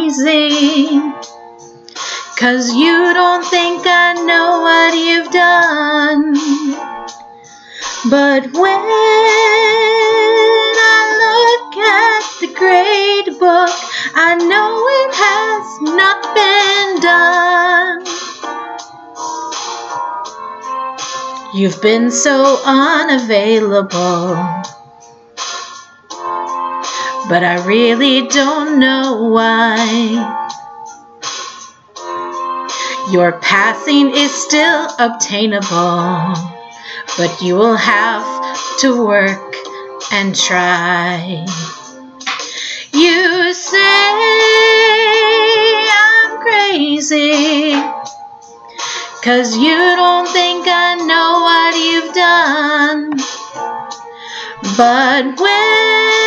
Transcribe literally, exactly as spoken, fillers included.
crazy, 'cause you don't think I know what you've done. But when I look at the great book, I know it has not been done. You've been so unavailable, but I really don't know why. Your passing is still obtainable, but you will have to work and try. You say I'm crazy, 'cause you don't think I know what you've done. But when